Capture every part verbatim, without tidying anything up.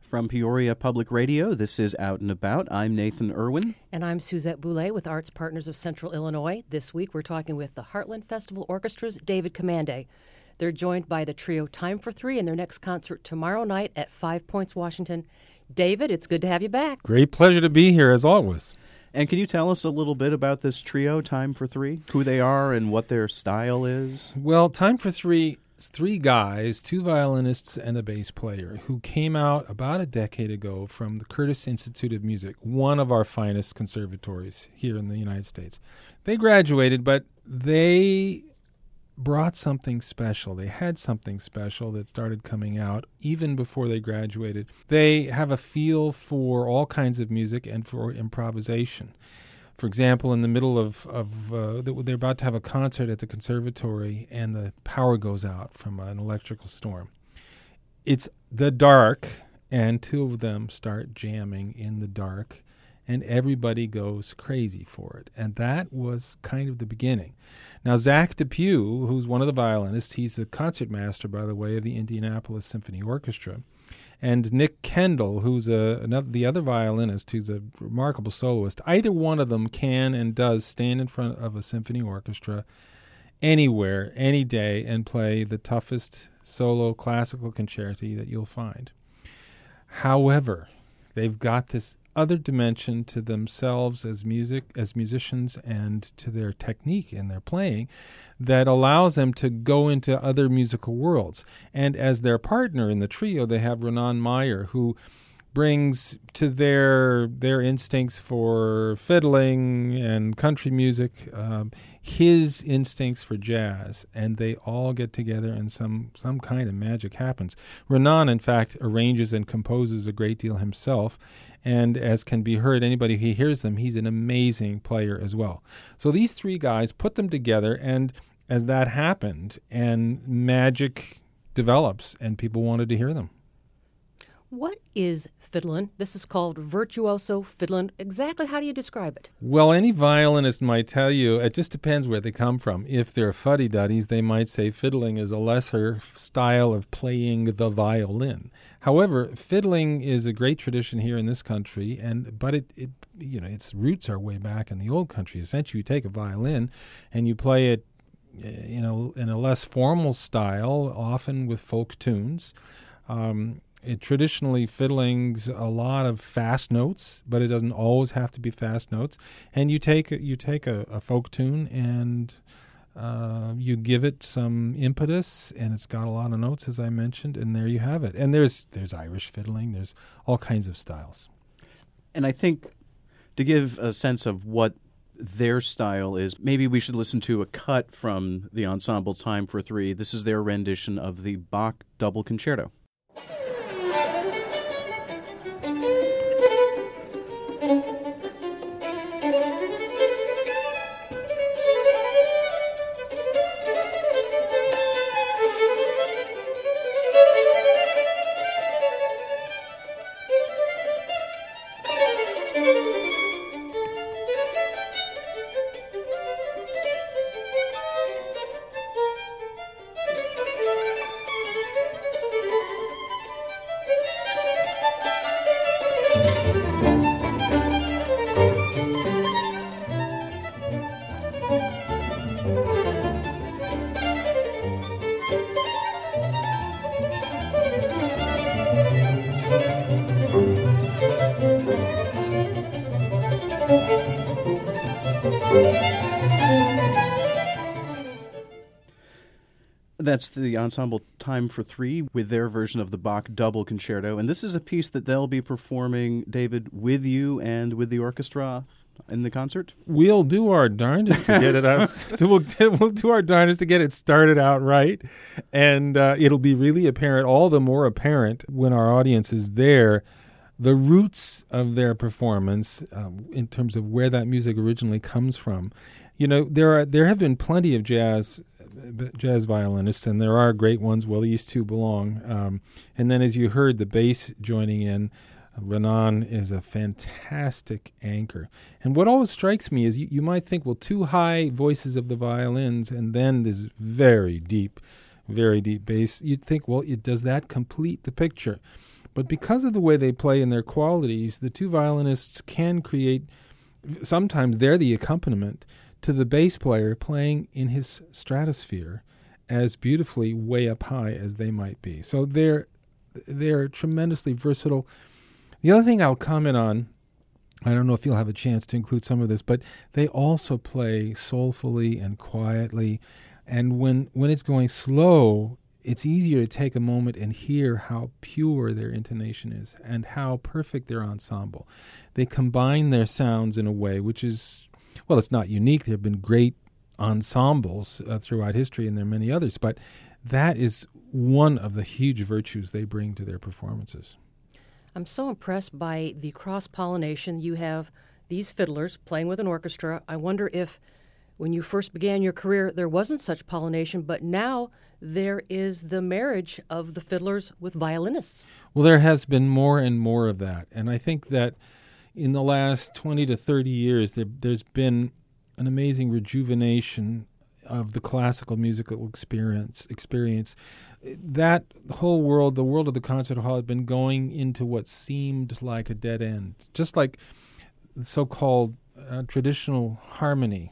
From Peoria Public Radio, this is Out and About. I'm Nathan Irwin. And I'm Suzette Boulay with Arts Partners of Central Illinois. This week we're talking with the Heartland Festival Orchestra's David Commande. They're joined by the trio Time for Three in their next concert tomorrow night at Five Points, Washington. David, it's good to have you back. Great pleasure to be here, as always. And can you tell us a little bit about this trio, Time for Three, who they are and what their style is? Well, Time for Three is three guys, two violinists and a bass player, who came out about a decade ago from the Curtis Institute of Music, one of our finest conservatories here in the United States. They graduated, but they brought something special. They had something special that started coming out even before they graduated. They have a feel for all kinds of music and for improvisation. For example, in the middle of, of uh, they're about to have a concert at the conservatory and the power goes out from an electrical storm. It's the dark, and two of them start jamming in the dark, and everybody goes crazy for it. And that was kind of the beginning. Now, Zach Depew, who's one of the violinists, he's the concertmaster, by the way, of the Indianapolis Symphony Orchestra, and Nick Kendall, who's a, another, the other violinist, who's a remarkable soloist. Either one of them can and does stand in front of a symphony orchestra anywhere, any day, and play the toughest solo classical concerti that you'll find. However, they've got this other dimension to themselves as music, as musicians, and to their technique in their playing that allows them to go into other musical worlds. And as their partner in the trio, they have Renan Meyer, who brings to their their instincts for fiddling and country music um, his instincts for jazz, and they all get together and some some kind of magic happens. Renan, in fact, arranges and composes a great deal himself, and as can be heard, anybody who hears them, he's an amazing player as well. So these three guys put them together, and as that happened, and magic develops, and people wanted to hear them. What is fiddlin'? This is called virtuoso fiddlin'. Exactly how do you describe it? Well, any violinist might tell you, it just depends where they come from. If they're fuddy-duddies, they might say fiddling is a lesser style of playing the violin. However, fiddling is a great tradition here in this country, and but it, it you know, its roots are way back in the old country. Essentially, you take a violin and you play it you know, in a less formal style, often with folk tunes. Um It, traditionally, fiddling's a lot of fast notes, but it doesn't always have to be fast notes. And you take you take a, a folk tune and uh, you give it some impetus, and it's got a lot of notes, as I mentioned, and there you have it. And there's there's Irish fiddling. There's all kinds of styles. And I think to give a sense of what their style is, maybe we should listen to a cut from the ensemble Time for Three. This is their rendition of the Bach Double Concerto. That's the ensemble Time for Three with their version of the Bach Double Concerto. And this is a piece that they'll be performing, David, with you and with the orchestra in the concert? We'll do our darndest to get it out. we'll, we'll do our darndest to get it started out right. And uh, it'll be really apparent, all the more apparent when our audience is there, the roots of their performance um, in terms of where that music originally comes from. You know, there are there have been plenty of jazz jazz violinists, and there are great ones. Well, these two belong. Um, and then, as you heard, the bass joining in, Renan is a fantastic anchor. And what always strikes me is you, you might think, well, two high voices of the violins, and then this very deep, very deep bass. You'd think, well, it, does that complete the picture? But because of the way they play and their qualities, the two violinists can create, sometimes they're the accompaniment to the bass player playing in his stratosphere as beautifully way up high as they might be. So they're they're tremendously versatile. The other thing I'll comment on, I don't know if you'll have a chance to include some of this, but they also play soulfully and quietly. And when, when it's going slow, it's easier to take a moment and hear how pure their intonation is and how perfect their ensemble. They combine their sounds in a way which is, well, it's not unique. There have been great ensembles uh, throughout history, and there are many others, but that is one of the huge virtues they bring to their performances. I'm so impressed by the cross-pollination. You have these fiddlers playing with an orchestra. I wonder if when you first began your career there wasn't such pollination, but now there is the marriage of the fiddlers with violinists. Well, there has been more and more of that, and I think that in the last twenty to thirty years there, there's been an amazing rejuvenation of the classical musical experience. experience. That whole world, the world of the concert hall, had been going into what seemed like a dead end, just like the so-called uh, traditional harmony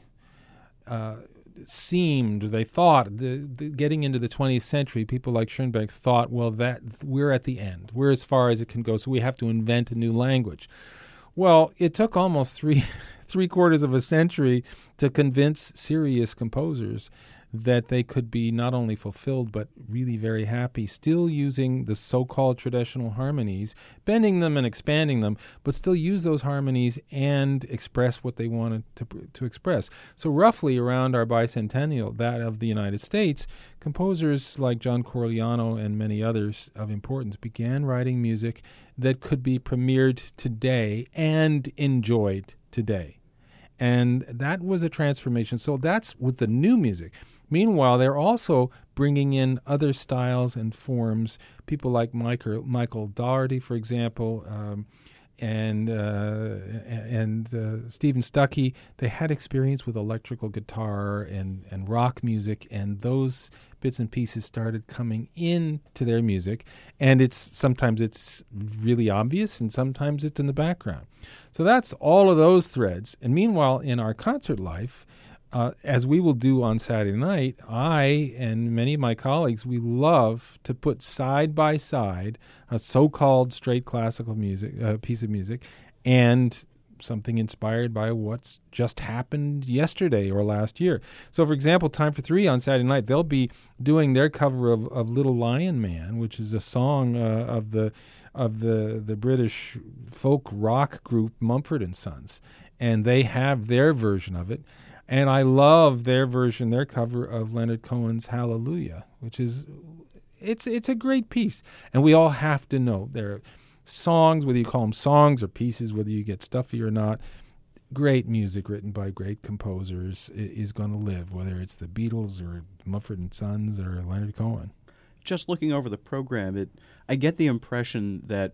uh, seemed, they thought, the, the, getting into the twentieth century, people like Schoenberg thought, well, that we're at the end. We're as far as it can go, so we have to invent a new language. Well, it took almost three three quarters of a century to convince serious composers that they could be not only fulfilled but really very happy, still using the so-called traditional harmonies, bending them and expanding them, but still use those harmonies and express what they wanted to to express. So roughly around our bicentennial, that of the United States, composers like John Corigliano and many others of importance began writing music that could be premiered today and enjoyed today. And that was a transformation. So that's with the new music. Meanwhile, they're also bringing in other styles and forms. People like Michael, Michael Daugherty, for example, um, and uh, and uh, Stephen Stuckey. They had experience with electrical guitar and, and rock music, and those bits and pieces started coming into their music. And it's sometimes it's really obvious, and sometimes it's in the background. So that's all of those threads. And meanwhile, in our concert life, Uh, as we will do on Saturday night, I and many of my colleagues, we love to put side by side a so-called straight classical music uh, piece of music and something inspired by what's just happened yesterday or last year. So, for example, Time for Three on Saturday night, they'll be doing their cover of, of Little Lion Man, which is a song uh, of the of the the British folk rock group Mumford and Sons, and they have their version of it. And I love their version, their cover of Leonard Cohen's Hallelujah, which is, it's it's a great piece. And we all have to know there are songs, whether you call them songs or pieces, whether you get stuffy or not, great music written by great composers is going to live, whether it's the Beatles or Mumford and Sons or Leonard Cohen. Just looking over the program, it I get the impression that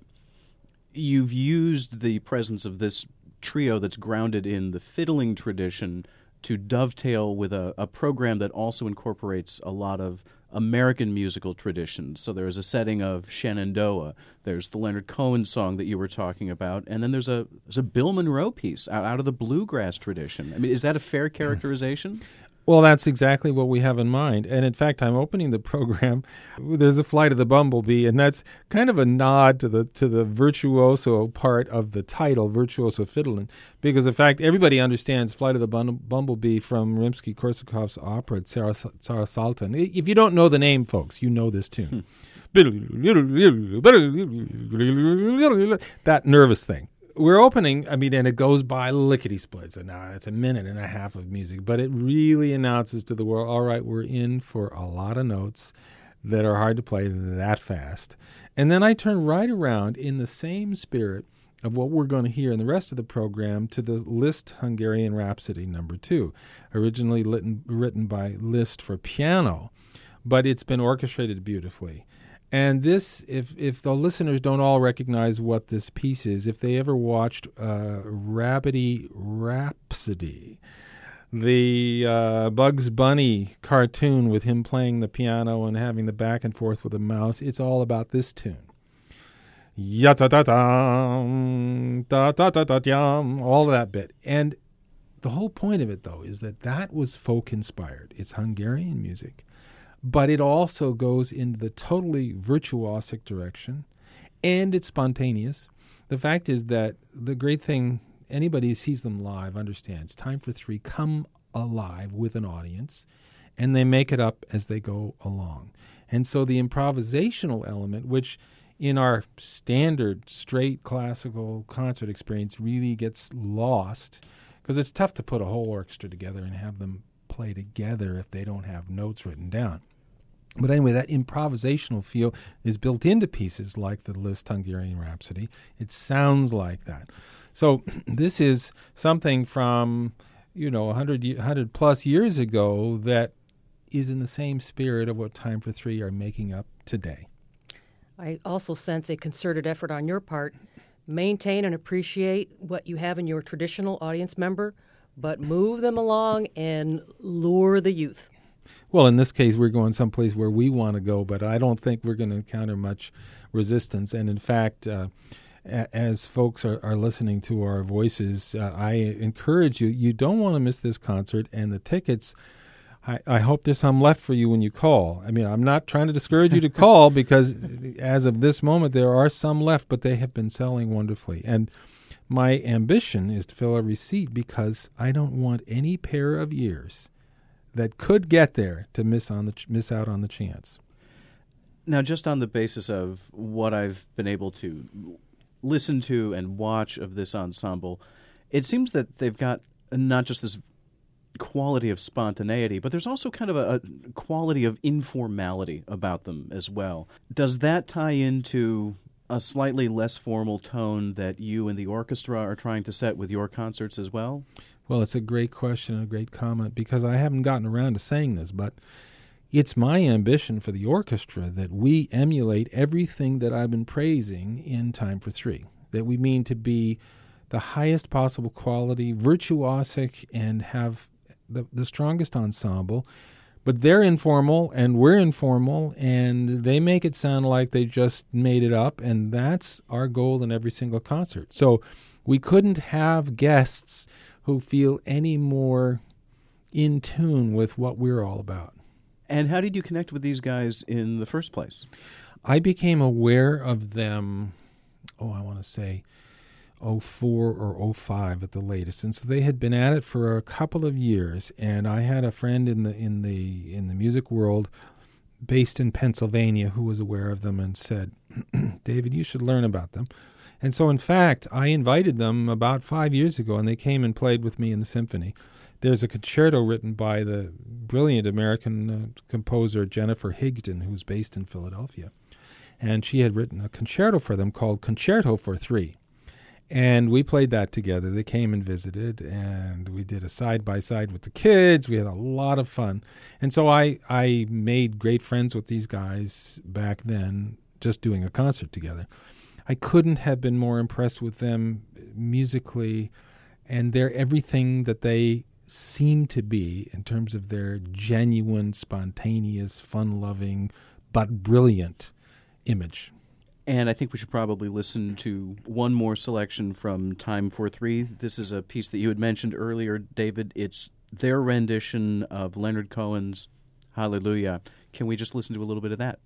you've used the presence of this trio that's grounded in the fiddling tradition to dovetail with a, a program that also incorporates a lot of American musical traditions. So there's a setting of Shenandoah, there's the Leonard Cohen song that you were talking about, and then there's a there's a Bill Monroe piece out, out of the bluegrass tradition. I mean, is that a fair characterization? Well, that's exactly what we have in mind. And in fact, I'm opening the program. There's a Flight of the Bumblebee, and that's kind of a nod to the to the virtuoso part of the title, Virtuoso Fiddlin', because in fact, everybody understands Flight of the Bumblebee from Rimsky-Korsakov's opera, Tsar Sultan. If you don't know the name, folks, you know this tune. That nervous thing. We're opening, I mean, and it goes by lickety-splits, and now it's a minute and a half of music, but it really announces to the world, all right, we're in for a lot of notes that are hard to play that fast. And then I turn right around in the same spirit of what we're going to hear in the rest of the program to the Liszt Hungarian Rhapsody number two, originally written, written by Liszt for piano, but it's been orchestrated beautifully. And this, if if the listeners don't all recognize what this piece is, if they ever watched uh, Rabbity Rhapsody, the uh, Bugs Bunny cartoon with him playing the piano and having the back and forth with a mouse, it's all about this tune. ya da da da da da da da da, all of that bit. And the whole point of it, though, is that that was folk-inspired. It's Hungarian music. But it also goes in the totally virtuosic direction, and it's spontaneous. The fact is that the great thing, anybody who sees them live understands, Time for Three come alive with an audience, and they make it up as they go along. And so the improvisational element, which in our standard straight classical concert experience really gets lost, because it's tough to put a whole orchestra together and have them play together if they don't have notes written down. But anyway, that improvisational feel is built into pieces like the Liszt Hungarian Rhapsody. It sounds like that. So this is something from, you know, one hundred, one hundred plus years ago that is in the same spirit of what Time for Three are making up today. I also sense a concerted effort on your part. Maintain and appreciate what you have in your traditional audience member, but move them along and lure the youth. Well, in this case, we're going someplace where we want to go, but I don't think we're going to encounter much resistance. And in fact, uh, a- as folks are, are listening to our voices, uh, I encourage you, you don't want to miss this concert, and the tickets, I, I hope there's some left for you when you call. I mean, I'm not trying to discourage you to call because as of this moment, there are some left, but they have been selling wonderfully. And my ambition is to fill every seat because I don't want any pair of ears that could get there to miss on the ch- miss out on the chance. Now, just on the basis of what I've been able to listen to and watch of this ensemble, it seems that they've got not just this quality of spontaneity, but there's also kind of a, a quality of informality about them as well. Does that tie into a slightly less formal tone that you and the orchestra are trying to set with your concerts as well? Well, it's a great question and a great comment because I haven't gotten around to saying this, but it's my ambition for the orchestra that we emulate everything that I've been praising in Time for Three, that we mean to be the highest possible quality, virtuosic, and have the, the strongest ensemble. But they're informal, and we're informal, and they make it sound like they just made it up, and that's our goal in every single concert. So we couldn't have guests who feel any more in tune with what we're all about. And how did you connect with these guys in the first place? I became aware of them, oh, I want to say oh four or oh five at the latest. And so they had been at it for a couple of years, and I had a friend in the in the in the music world based in Pennsylvania who was aware of them and said, David, you should learn about them. And so, in fact, I invited them about five years ago, and they came and played with me in the symphony. There's a concerto written by the brilliant American uh, composer Jennifer Higdon, who's based in Philadelphia. And she had written a concerto for them called Concerto for Three. And we played that together. They came and visited, and we did a side-by-side with the kids. We had a lot of fun. And so I, I made great friends with these guys back then, just doing a concert together. I couldn't have been more impressed with them musically, and they're everything that they seem to be in terms of their genuine, spontaneous, fun-loving, but brilliant image. And I think we should probably listen to one more selection from Time for Three. This is a piece that you had mentioned earlier, David. It's their rendition of Leonard Cohen's Hallelujah. Can we just listen to a little bit of that?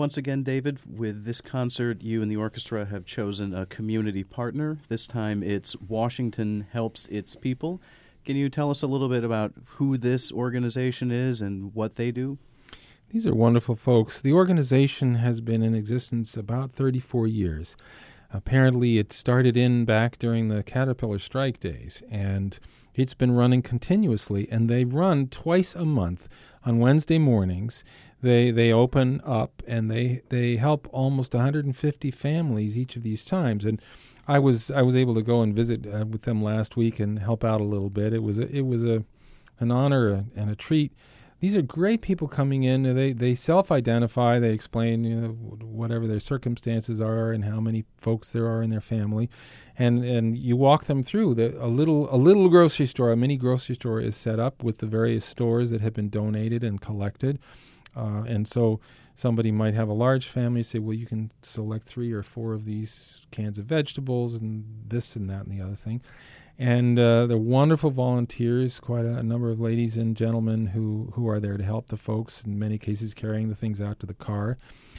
once again, David, with this concert, you and the orchestra have chosen a community partner. This time it's Washington Helps Its People. Can you tell us a little bit about who this organization is and what they do? These are wonderful folks. The organization has been in existence about thirty-four years. Apparently, it started in back during the Caterpillar strike days, and it's been running continuously, and they run twice a month on Wednesday mornings. They they open up, and they, they help almost one hundred fifty families each of these times. And I was I was able to go and visit uh, with them last week and help out a little bit. It was a, it was a an honor and a treat. These are great people coming in. They they self-identify. They explain, you know, whatever their circumstances are and how many folks there are in their family, and and you walk them through. The, a little a little grocery store, a mini grocery store, is set up with the various stores that have been donated and collected, uh, and so somebody might have a large family. Say, well, you can select three or four of these cans of vegetables and this and that and the other thing. And uh, they're wonderful volunteers, quite a, a number of ladies and gentlemen who, who are there to help the folks, in many cases carrying the things out to the car.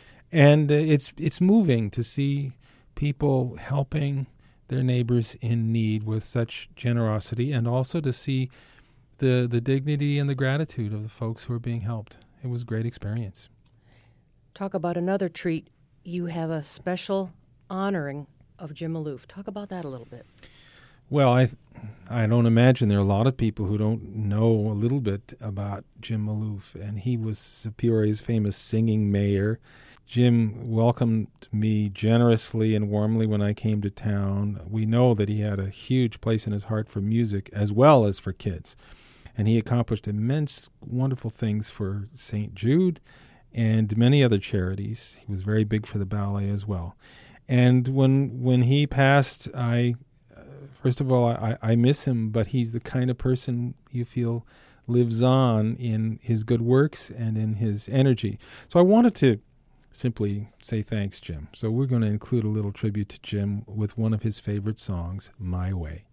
And uh, it's it's moving to see people helping their neighbors in need with such generosity, and also to see the, the dignity and the gratitude of the folks who are being helped. It was a great experience. Talk about another treat. You have a special honoring of Jim Maloof. Talk about that a little bit. Well, I I don't imagine there are a lot of people who don't know a little bit about Jim Maloof, and he was Peoria's famous singing mayor. Jim welcomed me generously and warmly when I came to town. We know that he had a huge place in his heart for music as well as for kids, and he accomplished immense, wonderful things for Saint Jude and many other charities. He was very big for the ballet as well. And when when he passed, I... First of all, I, I miss him, but he's the kind of person you feel lives on in his good works and in his energy. So I wanted to simply say thanks, Jim. So we're going to include a little tribute to Jim with one of his favorite songs, My Way.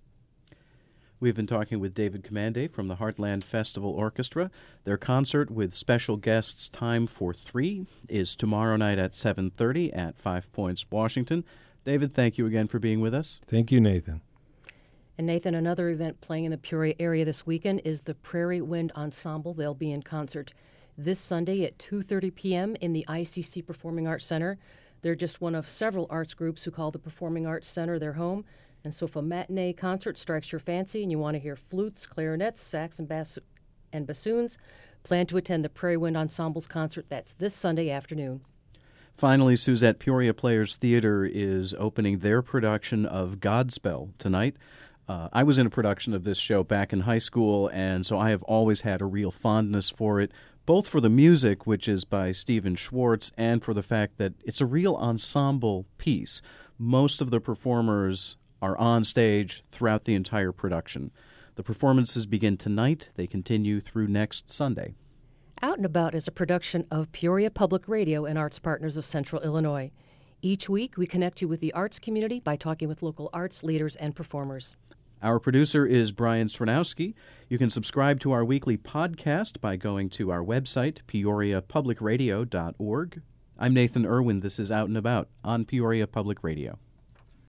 We've been talking with David Comande from the Heartland Festival Orchestra. Their concert with special guests Time for Three is tomorrow night at seven thirty at Five Points, Washington. David, thank you again for being with us. Thank you, Nathan. And Nathan, another event playing in the Peoria area this weekend is the Prairie Wind Ensemble. They'll be in concert this Sunday at two thirty p.m. in the I C C Performing Arts Center. They're just one of several arts groups who call the Performing Arts Center their home. And so if a matinee concert strikes your fancy and you want to hear flutes, clarinets, sax, and, bass- and bassoons, plan to attend the Prairie Wind Ensemble's concert. That's this Sunday afternoon. Finally, Suzette, Peoria Players Theater is opening their production of Godspell tonight. Uh, I was in a production of this show back in high school, and so I have always had a real fondness for it, both for the music, which is by Stephen Schwartz, and for the fact that it's a real ensemble piece. Most of the performers are on stage throughout the entire production. The performances begin tonight. They continue through next Sunday. Out and About is a production of Peoria Public Radio and Arts Partners of Central Illinois. Each week, we connect you with the arts community by talking with local arts leaders and performers. Our producer is Brian Sranowski. You can subscribe to our weekly podcast by going to our website, peoria public radio dot org. I'm Nathan Irwin. This is Out and About on Peoria Public Radio.